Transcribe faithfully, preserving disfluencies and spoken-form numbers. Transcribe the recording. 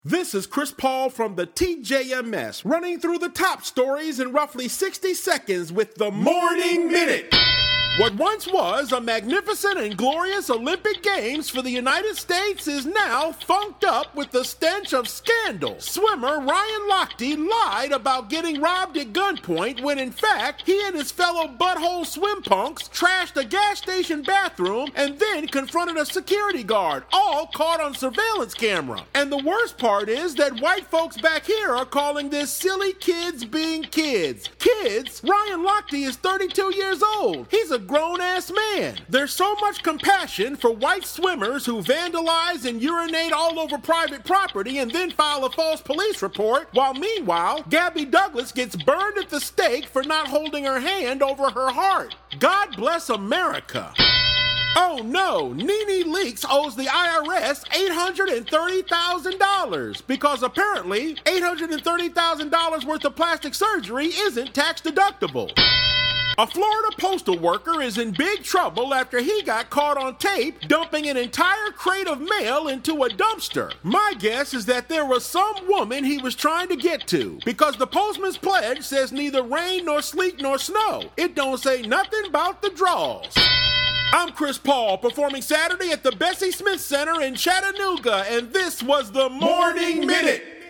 This is Chris Paul from the T J M S, running through the top stories in roughly sixty seconds with the Morning Minute. What once was a magnificent and glorious Olympic Games for the United States is now funked up with the stench of scandal. Swimmer Ryan Lochte lied about getting robbed at gunpoint when in fact he and his fellow butthole swim punks trashed a gas station bathroom and then confronted a security guard, all caught on surveillance camera. And the worst part is that white folks back here are calling this silly kids being kids. Kids? Ryan Lochte is thirty-two years old. He's a grown-ass man. There's so much compassion for white swimmers who vandalize and urinate all over private property and then file a false police report, while meanwhile, Gabby Douglas gets burned at the stake for not holding her hand over her heart. God bless America. Oh no, Nene Leakes owes the I R S eight hundred thirty thousand dollars because apparently eight hundred thirty thousand dollars worth of plastic surgery isn't tax deductible. A Florida postal worker is in big trouble after he got caught on tape dumping an entire crate of mail into a dumpster. My guess is that there was some woman he was trying to get to, because the Postman's Pledge says neither rain nor sleet nor snow. It don't say nothing about the draws. I'm Chris Paul, performing Saturday at the Bessie Smith Center in Chattanooga, and this was the Morning Minute.